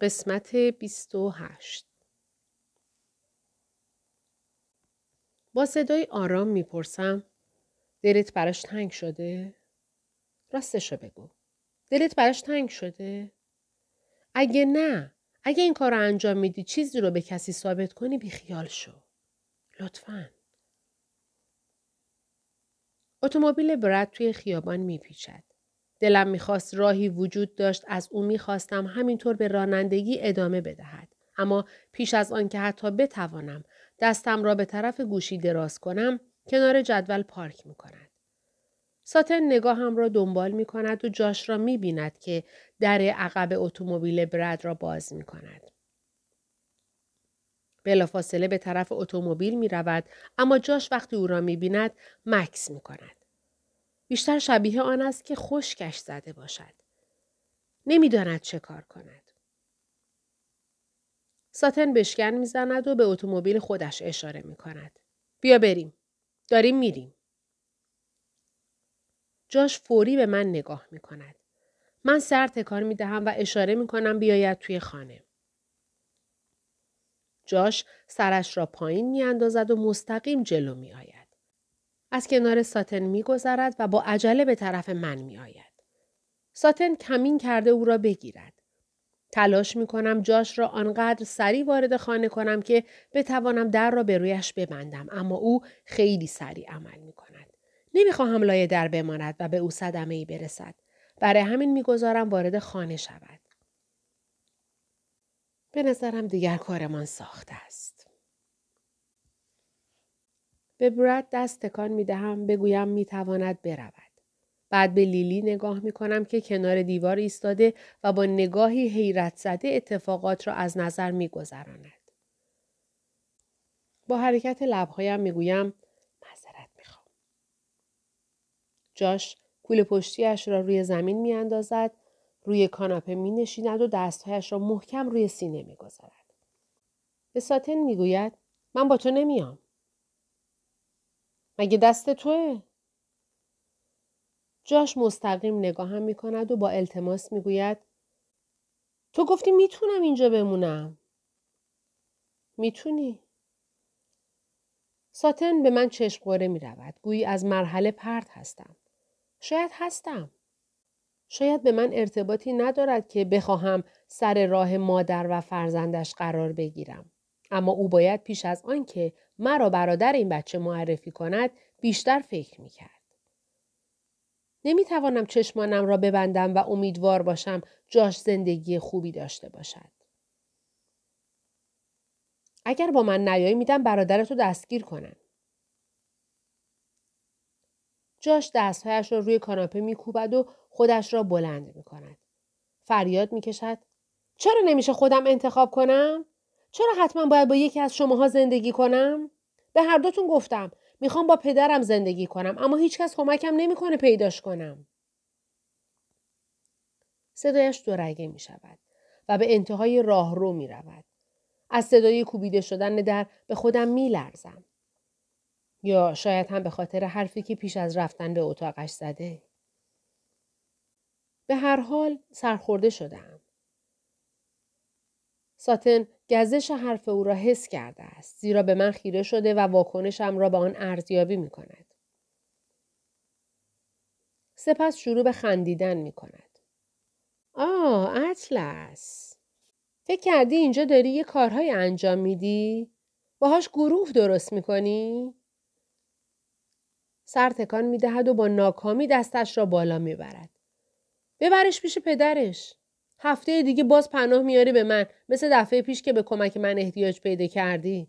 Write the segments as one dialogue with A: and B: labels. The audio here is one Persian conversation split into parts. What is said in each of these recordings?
A: قسمت 28. با صدای آرام میپرسم دلت براش تنگ شده؟ راستشو بگو. دلت براش تنگ شده؟ اگه نه، اگه این کار رو انجام میدی چیزی رو به کسی ثابت کنی بیخیال شو. لطفاً. اتومبیل برد توی خیابان میپیچد. دلم میخواست راهی وجود داشت از او میخواستم همینطور به رانندگی ادامه بدهد. اما پیش از آن که حتی بتوانم دستم را به طرف گوشی دراز کنم کنار جدول پارک میکند. ساتن نگاهم را دنبال میکند و جاش را میبیند که در عقب اتومبیل برد را باز میکند. بلافاصله به طرف اتومبیل میرود اما جاش وقتی او را میبیند مکث میکند. بیشتر شبیه آن است که خشکش زده باشد. نمیداند چه کار کند. ساتن بشکن میزند و به اتومبیل خودش اشاره میکند. بیا بریم. داریم میریم. جاش فوری به من نگاه میکند. من سر تکان میدهم و اشاره میکنم بیاید توی خانه. جاش سرش را پایین میاندازد و مستقیم جلو میآید. از کنار ساتن میگذرد و با عجله به طرف من میآید. ساتن کمین کرده او را بگیرد. تلاش می کنم جاش را آنقدر سریع وارد خانه کنم که بتوانم در را به رویش ببندم اما او خیلی سریع عمل می کند. نمی خواهم لای در بماند و به او صدمه ای برسد. برای همین می گذارم وارد خانه شود. به نظرم دیگر کارمان ساخته است. به برد دست تکان می دهم بگویم می تواند برود. بعد به لیلی نگاه می کنم که کنار دیوار ایستاده و با نگاهی حیرت زده اتفاقات را از نظر می گذراند. با حرکت لبهایم می گویم معذرت می خوام. جاش کوله پشتیش را روی زمین می اندازد، روی کاناپه می نشیند و دستهایش را محکم روی سینه می گذارد. به ساتن می گوید من با تو نمیام. مگه دست توه؟ جاش مستقیم نگاهم می کند و با التماس می گوید تو گفتی میتونم اینجا بمونم. میتونی. ساتن به من چشم قره می رود. گویی از مرحله پرت هستم. شاید هستم. شاید به من ارتباطی ندارد که بخواهم سر راه مادر و فرزندش قرار بگیرم. اما او باید پیش از آن که مرا برادر این بچه معرفی کند بیشتر فکر می کرد. نمی توانم چشمانم را ببندم و امیدوار باشم جاش زندگی خوبی داشته باشد. اگر با من نیایی میدم برادرتو دستگیر کنن. جاش دستهایش را روی کاناپه میکوبد و خودش را بلند میکند. فریاد میکشد. چرا نمیشه خودم انتخاب کنم؟ چرا حتما باید با یکی از شماها زندگی کنم؟ به هر دوتون گفتم میخوام با پدرم زندگی کنم اما هیچکس کمکم نمیکنه پیداش کنم. صدایش دورگه میشود و به انتهای راهرو میرود. از صدای کوبیده شدن در به خودم میلرزم. یا شاید هم به خاطر حرفی که پیش از رفتن به اتاقش زده. به هر حال سرخورده شدم. ساتن گزش حرف او را حس کرده است. زیرا به من خیره شده و واکنشم را به آن ارزیابی می کند. سپس شروع به خندیدن می کند. اطلس. فکر کردی اینجا داری یه کارهای انجام میدی؟ باهاش گروه درست می کنی؟ سر تکان می دهد و با ناکامی دستش را بالا می برد. ببرش پیش پدرش. هفته دیگه باز پناه میاری به من مثل دفعه پیش که به کمک من احتیاج پیدا کردی.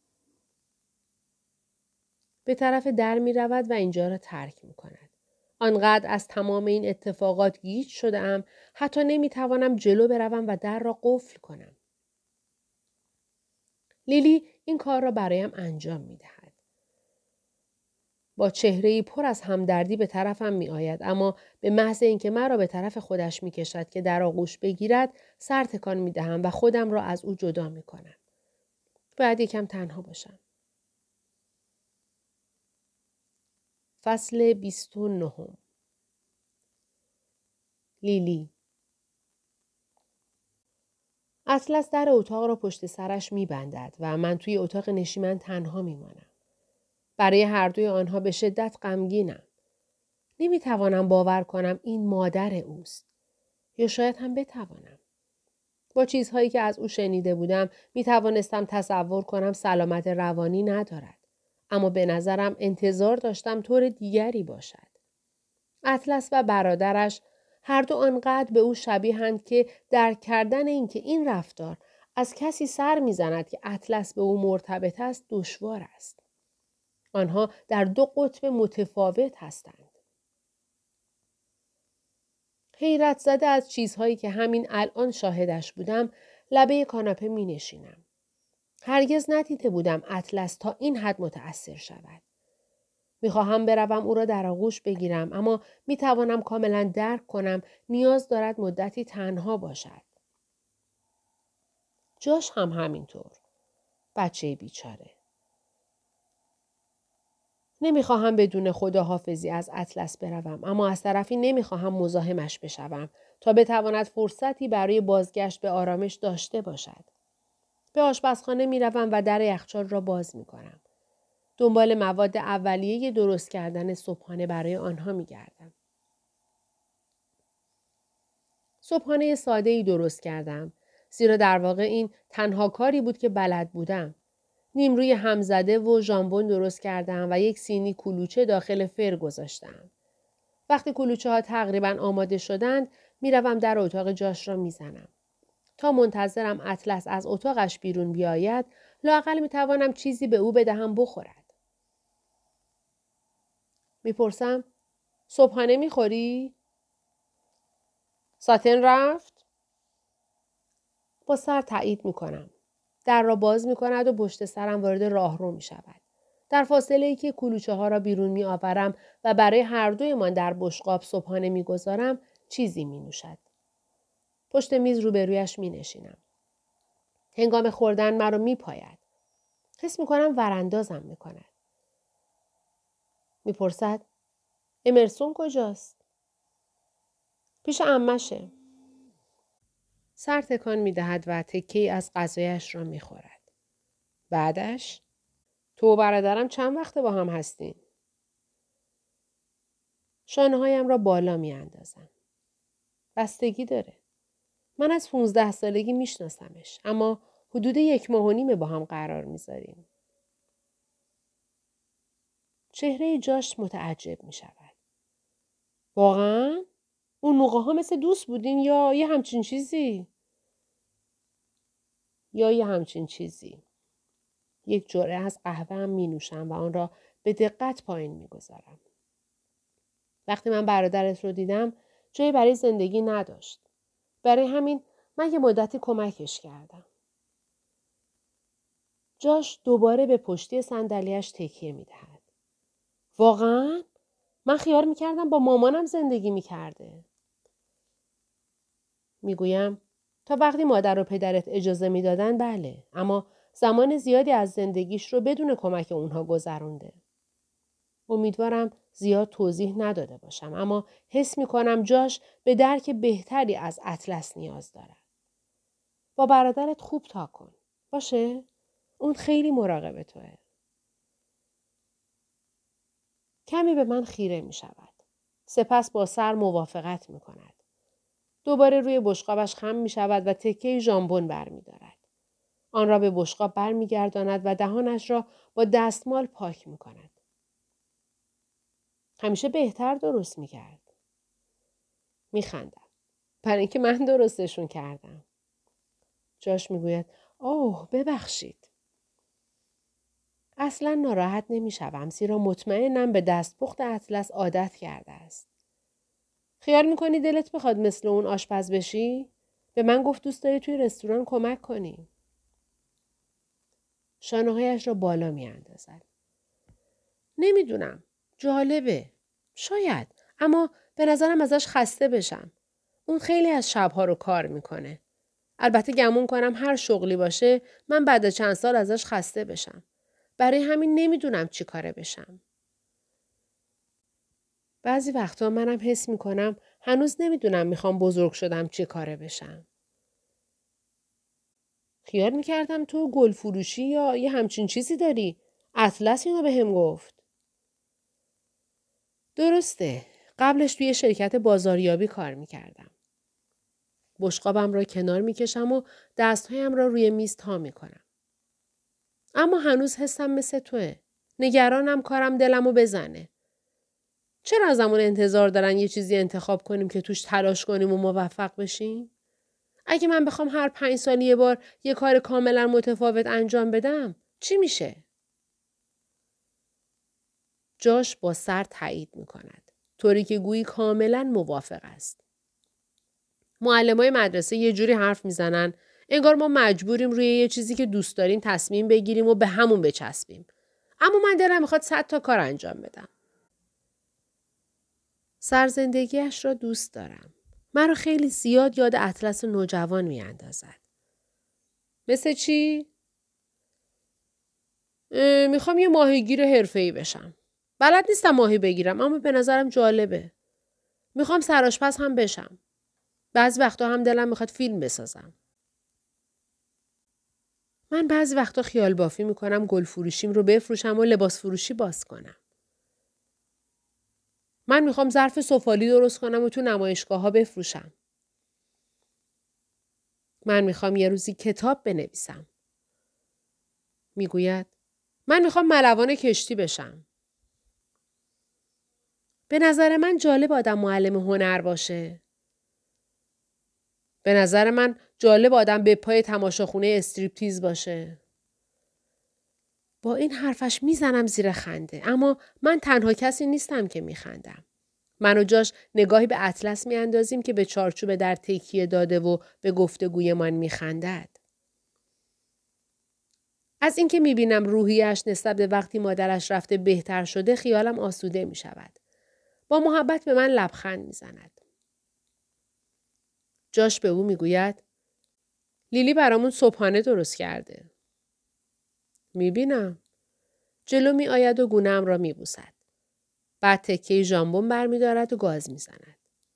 A: به طرف در می رود و اینجا را ترک می کند. آنقدر از تمام این اتفاقات گیج شده‌ام حتی نمی توانم جلو بروم و در را قفل کنم. لیلی این کار را برایم انجام می دهد. با چهره‌ای پر از همدردی به طرفم می آید اما به محض اینکه مرا به طرف خودش می کشد که در آغوش بگیرد سر تکان می دهم و خودم را از او جدا می کنم. باید یکم تنها باشم. فصل 29. لیلی. اطلس در اتاق را پشت سرش می‌بندد و من توی اتاق نشیمن تنها می‌مانم. برای هر دوی آنها به شدت غمگینم. نمی‌توانم باور کنم این مادر اوست. یا شاید هم بتوانم. با چیزهایی که از او شنیده بودم می‌توانستم تصور کنم سلامت روانی ندارد. اما به نظرم انتظار داشتم طور دیگری باشد. اطلس و برادرش هر دو آنقدر به او شبیهند که درک کردن اینکه این رفتار از کسی سر می‌زند که اطلس به او مرتبط است دشوار است. آنها در دو قطب متفاوت هستند. حیرت زده از چیزهایی که همین الان شاهدش بودم لبه کاناپه می نشینم. هرگز ندیده بودم اطلس تا این حد متأثر شود. میخواهم بروم او را در آغوش بگیرم اما میتوانم کاملا درک کنم نیاز دارد مدتی تنها باشد. جاش هم همینطور. بچه بیچاره. نمیخواهم بدون خداحافظی از اطلس بروم اما از طرفی نمیخواهم مزاحمش بشوم تا بتواند فرصتی برای بازگشت به آرامش داشته باشد. به آشپزخانه میروم و در یخچال را باز میکنم. دنبال مواد اولیه درست کردن صبحانه برای آنها میگردم. صبحانه ساده‌ای درست کردم. زیرا در واقع این تنها کاری بود که بلد بودم. نیمروی همزده و ژامبون درست کردم و یک سینی کلوچه داخل فر گذاشتم. وقتی کلوچه ها تقریباً آماده شدند، میروم در اتاق جاش را میزنم. تا منتظرم اطلس از اتاقش بیرون بیاید، لااقل میتوانم چیزی به او بدهم بخورد. میپرسم صبحانه میخوری؟ ساتن رفت؟ با سر تایید میکنم. در را باز میکند و پشت سرم وارد راهرو میشود. در فاصله ای که کلوچه ها را بیرون میآورم و برای هر دویمان در بشقاب صبحانه میگذارم، چیزی مینوشد. پشت میز روبرویش مینشینم. هنگام خوردن مرا میپاید. حس میکنم وراندازم میکند. میپرسد امرسون کجاست؟ پیش عمشه. سر تکان میدهد و تکه‌ای از غذایش را میخورد. بعدش تو و برادرم چند وقته با هم هستین؟ شانه‌هایم را بالا میاندازم. بستگی داره. من از 15 سالگی میشناسمش اما حدود 1.5 ماه با هم قرار میذاریم. چهره جاش متعجب میشود. واقعا؟ اون موقع ها مثل دوست بودین یا یه همچین چیزی؟ یک جرعه از قهوه هم می نوشم و آن را به دقت پایین می گذارم. وقتی من برادرت رو دیدم جایی برای زندگی نداشت. برای همین من یه مدتی کمکش کردم. جاش دوباره به پشتی صندلی‌اش تکیه می دهد. واقعا؟ من خیال می کردم با مامانم زندگی می کرده. می گویم تا وقتی مادر و پدرت اجازه می دادن بله. اما زمان زیادی از زندگیش رو بدون کمک اونها گذرونده. امیدوارم زیاد توضیح نداده باشم اما حس می کنم جاش به درک بهتری از اطلس نیاز دارد. با برادرت خوب تا کن. باشه؟ اون خیلی مراقب توه. کمی به من خیره می شود. سپس با سر موافقت می کند. دوباره روی بشقابش خم می شود و تکه ژامبون بر می دارد. آن را به بشقاب بر می گرداند و دهانش را با دستمال پاک می کند. همیشه بهتر درست می کرد. می خندم. برای اینکه من درستشون کردم. جاش می گوید اوه ببخشید. اصلا ناراحت نمی شوم زیرا مطمئنم به دستپخت اطلس عادت کرده است. خیال می کنی دلت بخواد مثل اون آشپز بشی؟ به من گفت دوست داری توی رستوران کمک کنی. شانه‌هایش را بالا می اندازد. نمیدونم. جالبه. شاید. اما به نظرم ازش خسته بشم. اون خیلی از شبها رو کار میکنه. البته گمون کنم هر شغلی باشه من بعد چند سال ازش خسته بشم. برای همین نمیدونم چی کاره بشم. بعضی وقتا منم حس میکنم هنوز نمیدونم میخوام بزرگ شدم چی کاره بشم. خیال میکردم تو گل فروشی یا یه همچین چیزی داری. اطلس اینو به هم گفت. درسته. قبلش توی شرکت بازاریابی کار میکردم. بشقابم را کنار میکشم و دستهایم را روی میز تا میکنم. اما هنوز حسم مثل توه. نگرانم کارم دلمو بزنه. چرا ازمون انتظار دارن یه چیزی انتخاب کنیم که توش تلاش کنیم و موفق بشیم؟ اگه من بخوام هر 5 سال یه بار یه کار کاملا متفاوت انجام بدم، چی میشه؟ جاش با سر تایید میکند. طوری که گویی کاملا موافق است. معلمای مدرسه یه جوری حرف میزنن انگار ما مجبوریم روی یه چیزی که دوست داریم تصمیم بگیریم و به همون بچسبیم. اما من دلم میخواد 100 تا کار انجام بدم. سرزندگیش را دوست دارم. مرا خیلی زیاد یاد اطلس نوجوان میاندازد. مثل چی؟ میخوام یه ماهیگیر حرفه‌ای بشم. بلد نیستم ماهی بگیرم اما به نظرم جالبه. میخوام سرآشپز هم بشم. بعضی وقتا هم دلم میخواد فیلم بسازم. من بعضی وقتا خیال بافی میکنم گل فروشیم رو بفروشم و لباس فروشی باز کنم. من میخوام ظرف سفالی درست کنم و تو نمایشگاه‌ها بفروشم. من میخوام یه روزی کتاب بنویسم. میگوید من میخوام ملوان کشتی بشم. به نظر من جالب آدم معلم هنر باشه. به نظر من جالب آدم به پای تماشاخونه استریپتیز باشه. با این حرفش میزنم زیر خنده اما من تنها کسی نیستم که میخندم. من و جاش نگاهی به اطلس میاندازیم که به چارچوب در تکیه داده و به گفتگویمان میخندد. از اینکه میبینم روحیش نسبت به وقتی مادرش رفته بهتر شده خیالم آسوده میشود. با محبت به من لبخند میزند. جاش به او میگوید لیلی برامون صبحانه درست کرده. میبینم. جلو می آید و گونه‌ام را میبوسد. بعد تکه ژامبون برمیدارد و گاز میزند.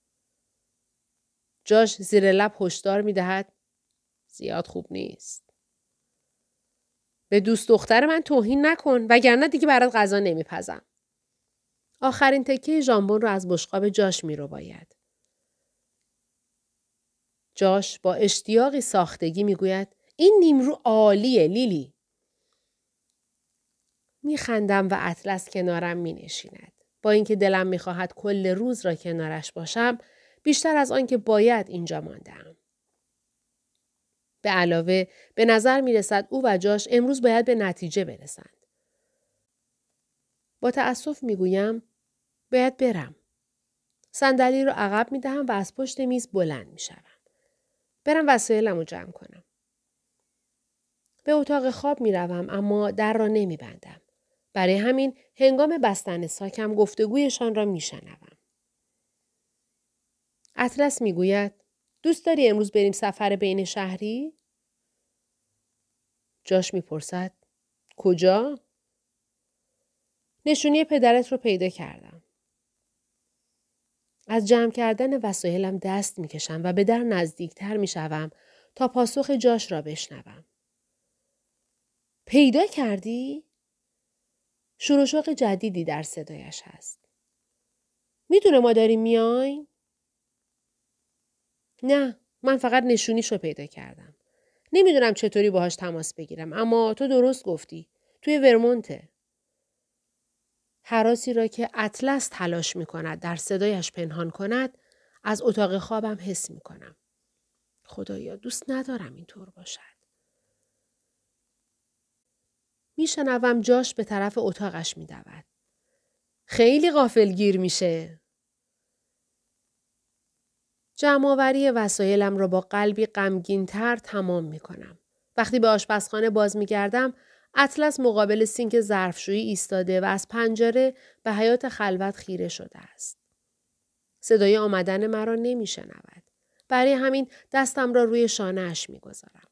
A: جاش زیر لب هشدار میدهد زیاد خوب نیست. به دوست دختر من توهین نکن وگرنه دیگه برات غذا نمیپزم. آخرین تکه ژامبون را از بشقاب جاش میرباید. جاش با اشتیاقی ساختگی میگوید این نیمرو عالیه لیلی. میخندم و اطلس کنارم مینشیند. با اینکه دلم میخواهد کل روز را کنارش باشم بیشتر از آن که باید اینجا ماندم. به علاوه به نظر میرسد او و جاش امروز باید به نتیجه برسند. با تأسف میگویم باید برم. صندلی را عقب میدهم و از پشت میز بلند میشوم. برم وسایلم رو جمع کنم. به اتاق خواب میروم اما در را نمیبندم. برای همین هنگام بستن ساکم گفتگویشان را میشنوم. اطلس میگوید دوست داری امروز بریم سفر بین شهری؟ جاش میپرسد کجا؟ نشونی پدرت رو پیدا کردم. از جمع کردن وسایلم دست میکشم و به در نزدیکتر میشوم تا پاسخ جاش را بشنوم. پیدا کردی؟ شور و شوق جدیدی در صدایش هست. میدونه ما داریم میایم؟ نه، من فقط نشونیشو پیدا کردم. نمیدونم چطوری باهاش تماس بگیرم اما تو درست گفتی. توی ورمونته. هراسی را که اطلس تلاش میکند در صدایش پنهان کند از اتاق خوابم حس میکنم. خدایا دوست ندارم اینطور باشد. میشنوم جاش به طرف اتاقش میدود. خیلی غافلگیر میشه. جمع‌آوری وسایلم را با قلبی غمگین‌تر تمام میکنم. وقتی به آشپزخانه باز میگردم اطلس مقابل سینک ظرفشویی ایستاده و از پنجره به حیاط خلوت خیره شده است. صدای آمدن مرا نمیشنود. برای همین دستم را روی شانه‌اش میگذارم.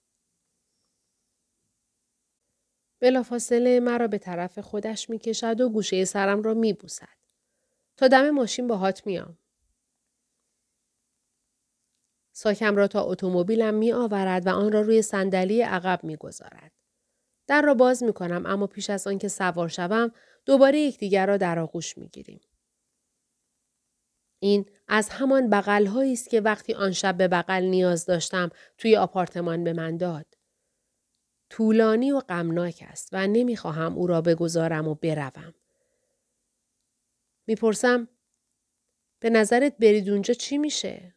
A: بلافاصله مرا به طرف خودش میکشد و گوشه سرم را میبوسد. تا دم ماشین باهات میام. ساکم را تا اتومبیلم می آورد و آن را روی صندلی عقب می گذارد. در را باز می کنم اما پیش از آن که سوار شوم دوباره یکدیگر را در آغوش می گیریم. این از همان بغل‌هایی است که وقتی آن شب به بغل نیاز داشتم توی آپارتمان به من داد. طولانی و غمناک است و نمی‌خواهم او را بگذارم و بروم. میپرسم به نظرت برید اونجا چی میشه؟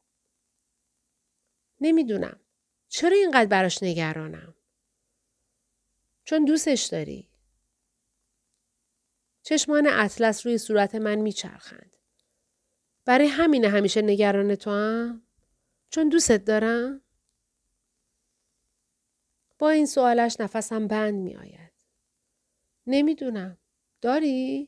A: نمیدونم. چرا اینقدر براش نگرانم؟ چون دوستش داری. چشمان اطلس روی صورت من میچرخند. برای همینه همیشه نگران تو هم؟ چون دوستت دارم؟ با این سوالش نفسم بند می آید. نمیدونم. داری؟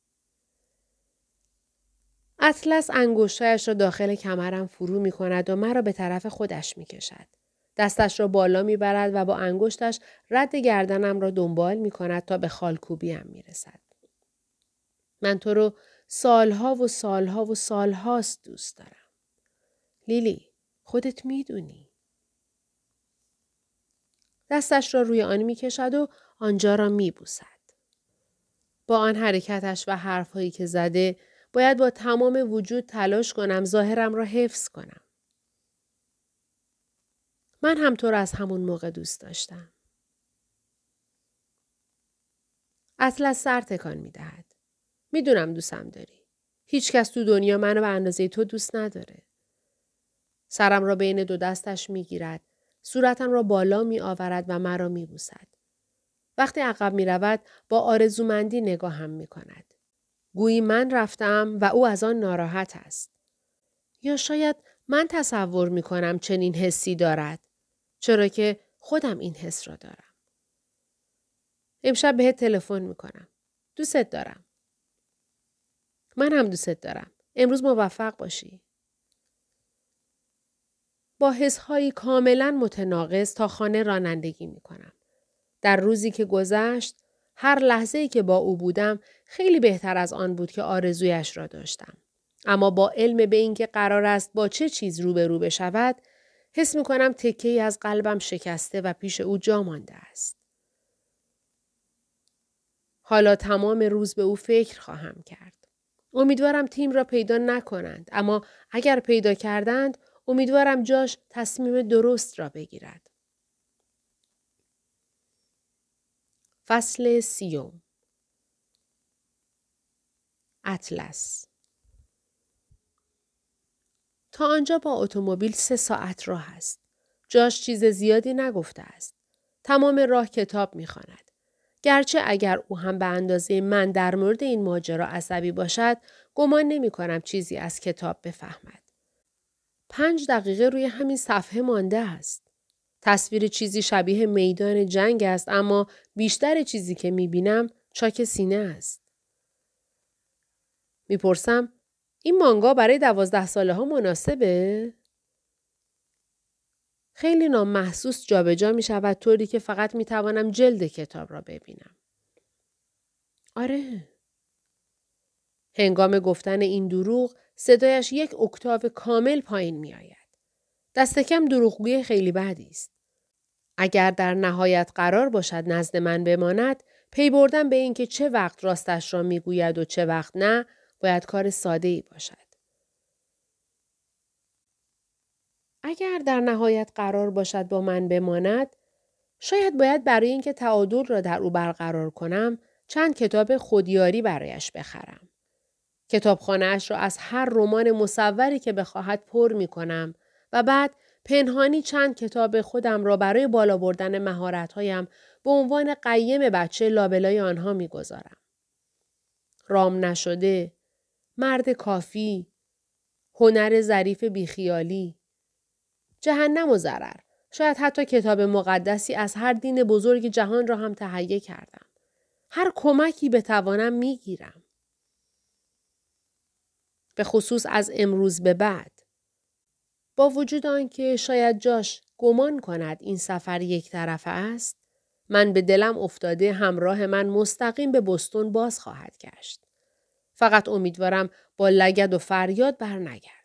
A: اطلس انگشتایش را داخل کمرم فرو می کند و مرا به طرف خودش می کشد. دستش را بالا می برد و با انگشتش رد گردنم را دنبال می کند تا به خالکوبیم می رسد. من تو رو سالها و سالها و سالهاست دوست دارم. لیلی، خودت می دونی. دستش را روی آن می کشد و آنجا را می بوسد. با آن حرکتش و حرفهایی که زده باید با تمام وجود تلاش کنم ظاهرم را حفظ کنم. من هم تو را از همون موقع دوست داشتم. اطلس سر تکان می دهد. می دونم دوستم داری. هیچ کس تو دنیا منو به اندازه تو دوست نداره. سرم را بین دو دستش می گیرد. صورتم را بالا می آورد و مرا می بوسد. وقتی عقب می رود با آرزومندی نگاهم می کند. گویی من رفتم و او از آن ناراحت است. یا شاید من تصور می کنم چنین حسی دارد. چرا که خودم این حس را دارم. امشب بهت تلفن می کنم. دوستت دارم. من هم دوستت دارم. امروز موفق باشی. با حس‌هایی کاملا متناقض تا خانه رانندگی می کنم. در روزی که گذشت، هر لحظه‌ای که با او بودم خیلی بهتر از آن بود که آرزویش را داشتم. اما با علم به اینکه قرار است با چه چیز روبرو بشود، حس می کنم تکه‌ای از قلبم شکسته و پیش او جا مانده است. حالا تمام روز به او فکر خواهم کرد. امیدوارم تیم را پیدا نکنند، اما اگر پیدا کردند، امیدوارم جاش تصمیم درست را بگیرد. فصل 30. اطلس. تا آنجا با اتومبیل 3 ساعت راه است. جاش چیز زیادی نگفته است. تمام راه کتاب می‌خواند. گرچه اگر او هم به اندازه من در مورد این ماجرا عصبی باشد، گمان نمی‌کنم چیزی از کتاب بفهمد. 5 دقیقه روی همین صفحه مانده است. تصویر چیزی شبیه میدان جنگ است، اما بیشتر چیزی که می‌بینم چاک سینه است. می‌پرسم این مانگا برای 12 ساله ها مناسبه؟ خیلی نامحسوس جابجا می شود طوری که فقط می توانم جلد کتاب را ببینم. آره. هنگام گفتن این دروغ صدایش 1 اکتاو کامل پایین می آید. دست کم دروغگوی خیلی بدی است. اگر در نهایت قرار باشد نزد من بماند، پی بردن به این که چه وقت راستش را می گوید و چه وقت نه، باید کار ساده‌ای باشد. اگر در نهایت قرار باشد با من بماند، شاید باید برای اینکه تعادل را در او برقرار کنم، چند کتاب خودیاری برایش بخرم. کتابخانه‌اش را از هر رمان مصوری که بخواهد پر می کنم و بعد پنهانی چند کتاب خودم را برای بالا بردن مهارت‌هایم به عنوان قیم بچه لابلای آنها می گذارم. رام نشده، مرد کافی، هنر ظریف بیخیالی، جهنم و ضرر. شاید حتی کتاب مقدسی از هر دین بزرگ جهان را هم تهیه کردم. هر کمکی بتوانم میگیرم. به خصوص از امروز به بعد. با وجود آنکه شاید جاش گمان کند این سفر یک طرفه است، من به دلم افتاده همراه من مستقیم به بوستون باز خواهد گشت. فقط امیدوارم با لگد و فریاد برنگردد.